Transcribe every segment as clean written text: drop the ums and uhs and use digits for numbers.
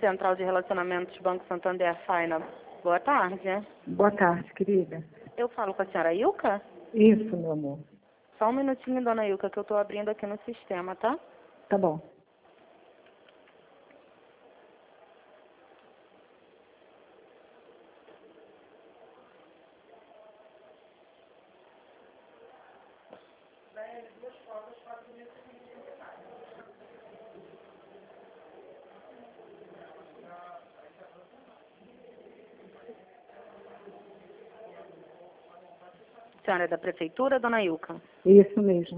Central de Relacionamentos Banco Santander, Faina. Boa tarde. Boa tarde, querida. Eu falo com a senhora Ilka? Isso, meu amor. Só um minutinho, dona Ilka, que eu estou abrindo aqui no sistema, tá? Tá bom. A senhora é da prefeitura, dona Ilka? Isso mesmo.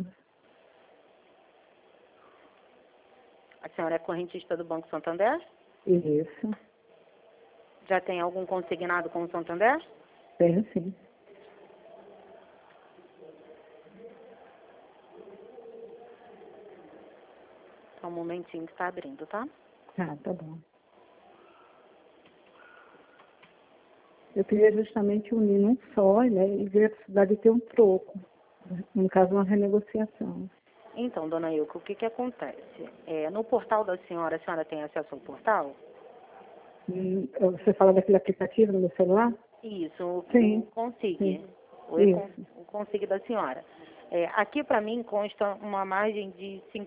A senhora é correntista do Banco Santander? Isso. Já tem algum consignado com o Santander? Tenho sim. Só um momentinho que está abrindo, tá? Tá bom. Eu queria justamente unir num só, né, e ver a possibilidade de ter um troco. No caso, uma renegociação. Então, dona Ilka, o que acontece? No portal da senhora, a senhora tem acesso ao portal? Você fala daquele aplicativo no meu celular? Isso, Sim. o Consig. Sim. O Consig da senhora. Aqui para mim consta uma margem de R$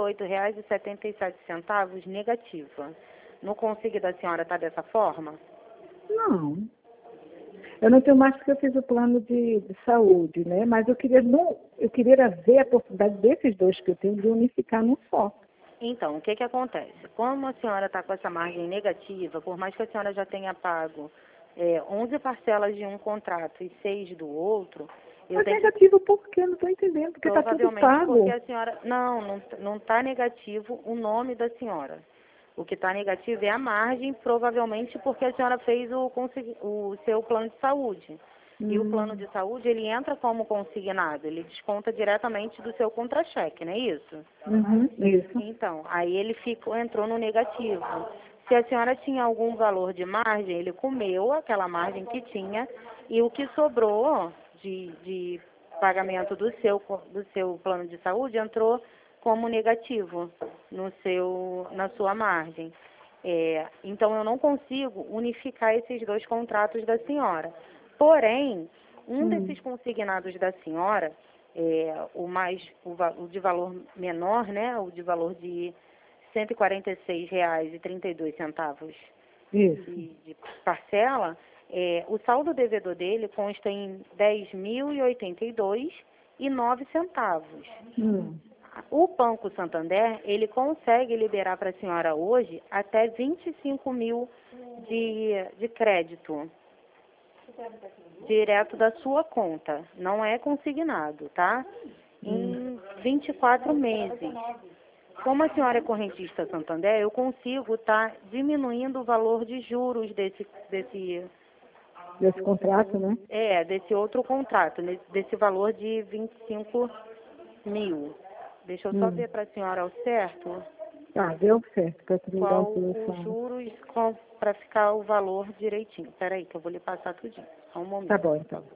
58,77 negativa. No Consig da senhora está dessa forma? Não. Eu não tenho mais porque eu fiz o plano de saúde, né? Mas eu queria ver a possibilidade desses dois que eu tenho de unificar num só. Então, o que acontece? Como a senhora está com essa margem negativa, por mais que a senhora já tenha pago 11 parcelas de um contrato e 6 do outro, Mas negativo por quê? Eu não estou entendendo, porque está tudo pago. Porque a senhora... Não está negativo o nome da senhora. O que está negativo é a margem, provavelmente porque a senhora fez o seu plano de saúde. E o plano de saúde, ele entra como consignado, ele desconta diretamente do seu contra-cheque, não é isso? Isso. Então, aí ele entrou no negativo. Se a senhora tinha algum valor de margem, ele comeu aquela margem que tinha e o que sobrou de pagamento do seu plano de saúde entrou como negativo na sua margem. Então, eu não consigo unificar esses dois contratos da senhora. Porém, um desses consignados da senhora, o de valor menor, né, o de valor de R$ 146,32 de parcela, o saldo devedor dele consta em R$ 10.082,09. O Banco Santander, ele consegue liberar para a senhora hoje até 25 mil de crédito direto da sua conta. Não é consignado, tá? Em 24 meses. Como a senhora é correntista Santander, eu consigo estar diminuindo o valor de juros desse contrato, né? Desse outro contrato, desse valor de 25 mil. Deixa eu só ver para a senhora ao certo. Deu certo, para tu me dar Qual uma os solução. juros para ficar o valor direitinho. Espera aí que eu vou lhe passar tudinho. Só um momento. Tá bom, então.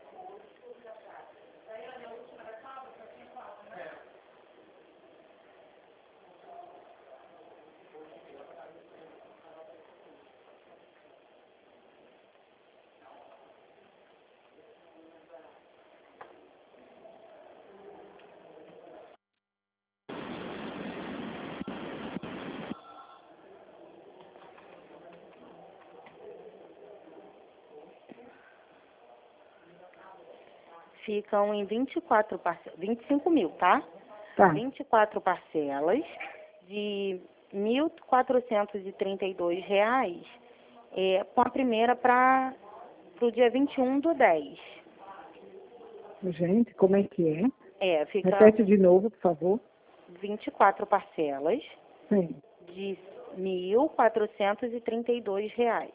Ficam em 25 mil, tá? Tá. 24 parcelas de R$ 1.432, com a primeira para o dia 21/10. Gente, como é que é? Fica Repete de novo, por favor. 24 parcelas Sim. de R$ 1.432.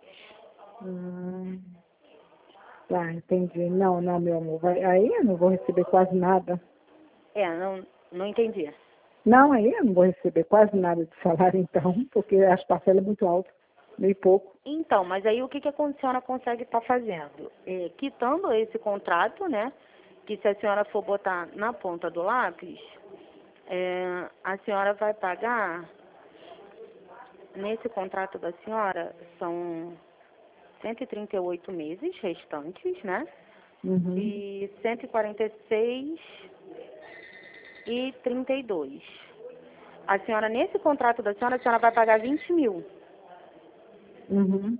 Tá, entendi. Não, meu amor. Aí eu não vou receber quase nada. Não entendi. Não, aí eu não vou receber quase nada de salário, então, porque as parcelas é muito altas, meio pouco. Então, mas aí o que a senhora consegue estar fazendo? Quitando esse contrato, né? Que se a senhora for botar na ponta do lápis, a senhora vai pagar nesse contrato da senhora, são 138 meses restantes, né? Uhum. E 146 e 32. A senhora, nesse contrato da senhora, a senhora vai pagar 20 mil. Uhum.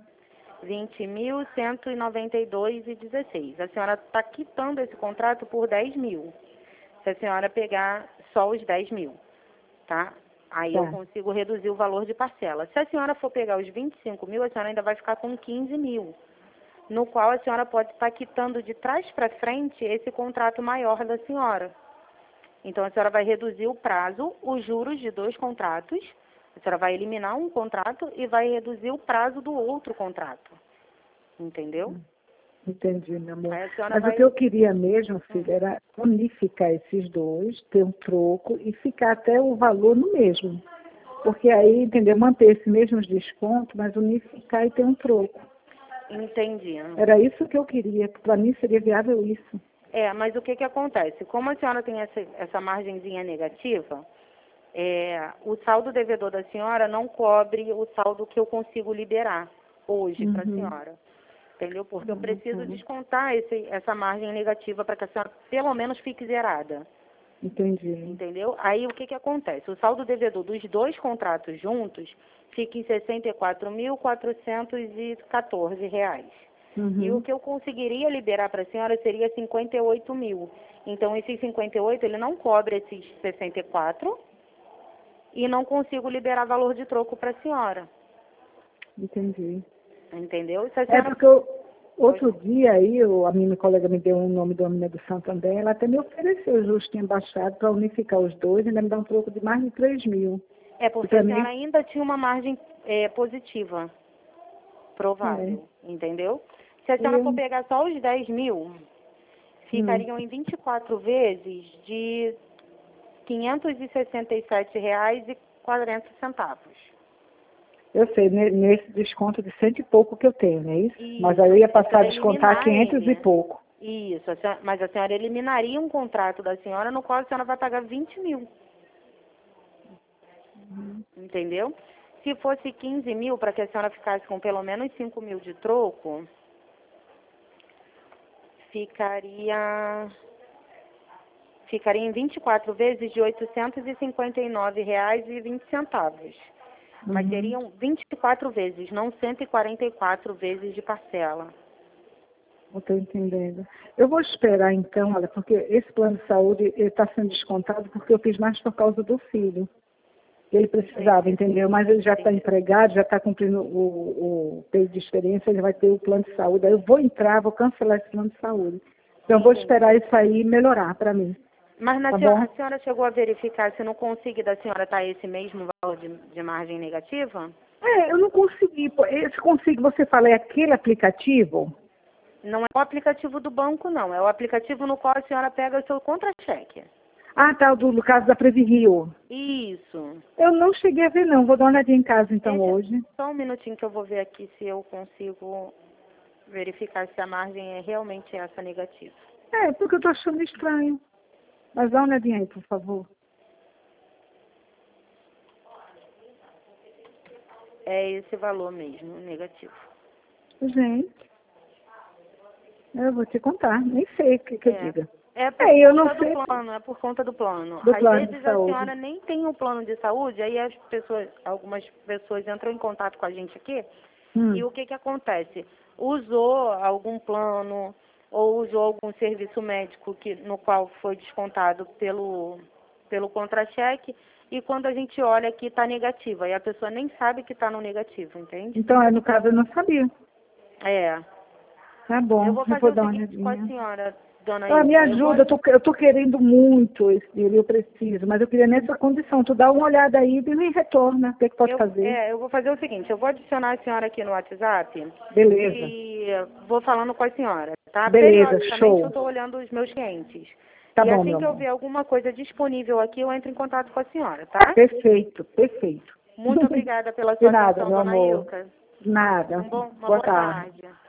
20.192,16. A senhora está quitando esse contrato por 10 mil. Se a senhora pegar só os 10 mil, tá? Aí eu Tá. consigo reduzir o valor de parcela. Se a senhora for pegar os 25 mil, a senhora ainda vai ficar com 15 mil, no qual a senhora pode estar quitando de trás para frente esse contrato maior da senhora. Então, a senhora vai reduzir o prazo, os juros de 2 contratos. A senhora vai eliminar um contrato e vai reduzir o prazo do outro contrato. Entendeu? Entendi, meu amor. Aí a senhora Mas o vai... que eu queria mesmo, filha, era unificar esses dois, ter um troco e ficar até o valor no mesmo. Porque aí, entendeu? Manter esse mesmo desconto, mas unificar e ter um troco. Entendi. Era isso que eu queria. Para mim seria viável isso. Mas o que acontece? Como a senhora tem essa margenzinha negativa, o saldo devedor da senhora não cobre o saldo que eu consigo liberar hoje para a senhora. Entendeu? Porque eu preciso descontar essa margem negativa para que a senhora pelo menos fique zerada. Entendi. Entendeu? Aí o que acontece? O saldo devedor dos 2 contratos juntos fica em R$ 64.414. E o que eu conseguiria liberar para a senhora seria 58 mil. Então, esses 58, ele não cobre esses 64 e não consigo liberar valor de troco para a senhora. Entendi. Entendeu? Se a senhora... Porque outro dia aí, a minha colega me deu o nome da menina do Santander, ela até me ofereceu justo embaixado para unificar os dois e ainda me dar um troco de mais de 3 mil. Porque a senhora ainda tinha uma margem positiva, provável, entendeu? Se a senhora for pegar só os 10 mil, ficariam em 24 vezes de R$ 567,40. Eu sei, nesse desconto de 100 e pouco que eu tenho, não é isso? Isso, mas aí eu ia passar a descontar 500 e pouco. Isso, mas a senhora eliminaria um contrato da senhora no qual a senhora vai pagar 20 mil. Entendeu? Se fosse 15 mil, para que a senhora ficasse com pelo menos 5 mil de troco, ficaria em 24 vezes de R$ 859,20. Mas seriam 24 vezes, não 144 vezes de parcela. Eu estou entendendo. Eu vou esperar então, olha, porque esse plano de saúde está sendo descontado porque eu fiz mais por causa do filho. Ele precisava, entendeu? Mas ele já está empregado, já está cumprindo o período de experiência, ele vai ter o plano de saúde. Aí eu vou entrar, vou cancelar esse plano de saúde. Então eu vou esperar isso aí melhorar para mim. Mas a senhora chegou a verificar se no consigo da senhora está esse mesmo valor de margem negativa? Eu não consegui. Esse consigo, você fala, é aquele aplicativo? Não é o aplicativo do banco, não. É o aplicativo no qual a senhora pega o seu contra-cheque. Ah, tá, no caso da Previrio. Isso. Eu não cheguei a ver, não. Vou dar uma olhadinha em casa, então, hoje. Só um minutinho que eu vou ver aqui se eu consigo verificar se a margem é realmente essa negativa. Porque eu estou achando estranho. Mas dá uma olhadinha aí, por favor. É esse valor mesmo, negativo. Gente, eu vou te contar. Nem sei o que eu diga. É por conta do plano. Às vezes a senhora nem tem o plano de saúde, aí algumas pessoas entram em contato com a gente aqui, e o que acontece? Usou algum plano ou usou algum serviço médico no qual foi descontado pelo contra-cheque, e quando a gente olha aqui está negativa, e a pessoa nem sabe que está no negativo, entende? Então, no caso, eu não sabia. Tá bom, eu vou fazer o seguinte com a senhora, dona Ilka. Me ajuda, eu tô querendo muito esse dinheiro, eu preciso, mas eu queria nessa condição. Tu dá uma olhada aí e me retorna, o que pode fazer. Eu vou fazer o seguinte, eu vou adicionar a senhora aqui no WhatsApp. Beleza. E vou falando com a senhora, tá? Beleza, show. Eu estou olhando os meus clientes. Tá e bom, assim que eu ver alguma coisa disponível aqui, eu entro em contato com a senhora, tá? Perfeito, perfeito. Muito obrigada pela sua atenção, dona Ilka. Nada. Uma boa tarde.